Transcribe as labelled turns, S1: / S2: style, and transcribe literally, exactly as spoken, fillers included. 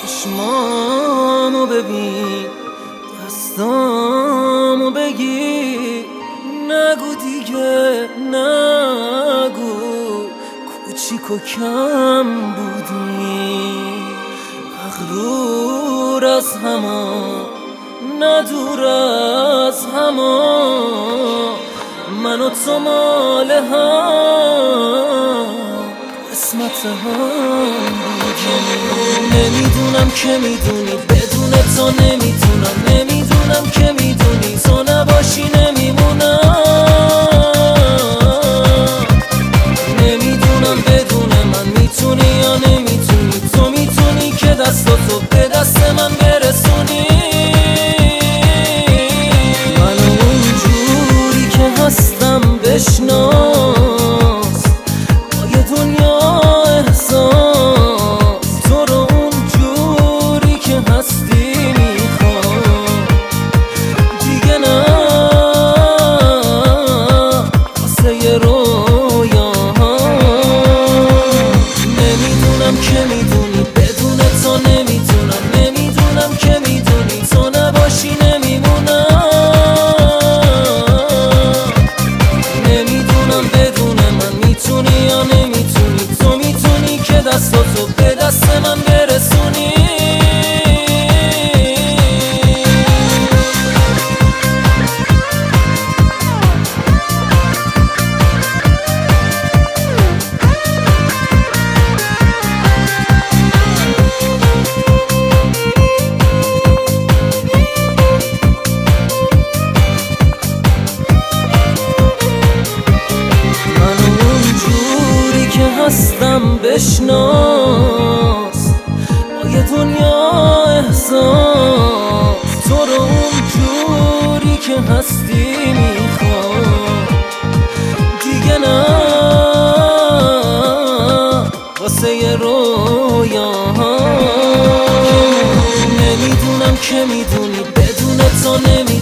S1: چشمامو ببین، دستامو بگیر، نگو دیگه نگو کوچیک و کم بودی، مغرور از هما ندور از هما، من و تو مال هم قسمت هم بودیم. نمیدونم که میدونی بدون تو نمیتونم، نمیدونم که میدونی تو نباشی نمیمونم، نمیدونم بدون من میتونی یا نمیتونی، تو میتونی که دستاتو به دست من برسونی، منو اونجوری که هستم بشناس، با یه دنیا احساس، تو رو اونجوری که هستی میخوام، دیگه نه واسه یه رویاها. نمیدونم که میدونی بدون تو نمیتونم، نمیدونم که میدونی تو نباشی نمیمونم، نمیدونم بدون من میتونی یا نمیتونی، تو میتونی که دستاتو به دست من برسونی. هستم بشناس، با یه دنیا احساس، تو رو اونجوری که هستی میخوام، دیگه نه واسه یه رویاها. نمیدونم که میدونی بدون تو نمی